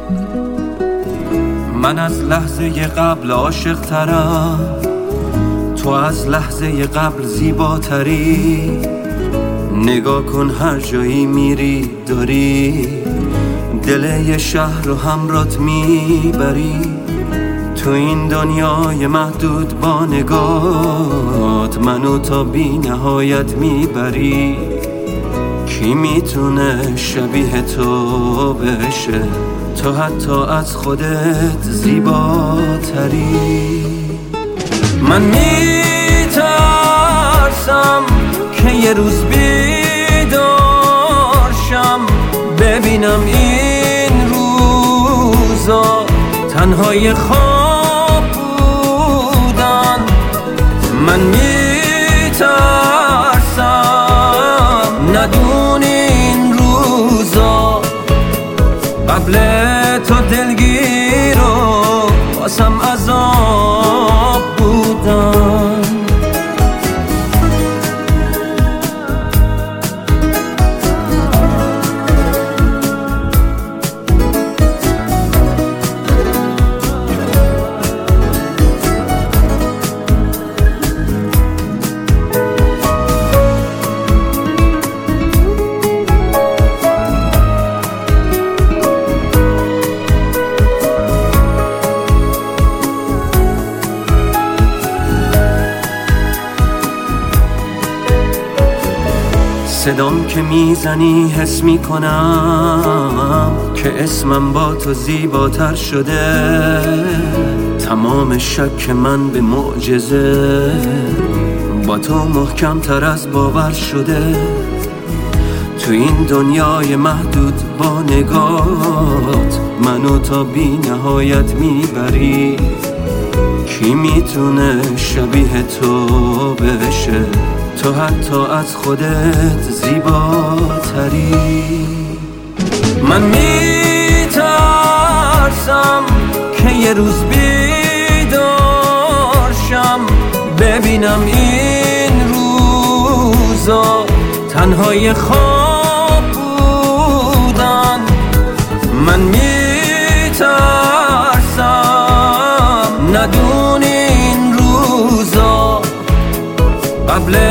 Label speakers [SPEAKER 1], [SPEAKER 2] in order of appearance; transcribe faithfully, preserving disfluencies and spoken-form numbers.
[SPEAKER 1] من از لحظه قبل عاشق ترم، تو از لحظه قبل زیباتری. نگاه کن هر جایی میری داری دل یه شهر رو همرات میبری. تو این دنیای محدود با نگات منو تا بی نهایت میبری. کی میتونه شبیه تو بشه؟ تو حتی از خودت زیباتری. من میترسم که یه روز بیدار شم ببینم این روزا تنهای خواب بودن. من میترسم ندونی این روزا قبل تو دلگیر و واسم عذاب بودن. صدام که میزنی حس میکنم که اسمم با تو زیباتر شده. تمام شک من به معجزه با تو محکم تر از باور شده. تو این دنیای محدود با نگات منو تا بی نهایت میبری. کی میتونه شبیه تو بشه؟ تو حتی از خودت زیباتری. من میترسم که یه روز بیدار شم ببینم این روزا تنهای خواب بودن. من میترسم ندونی این روزا قبل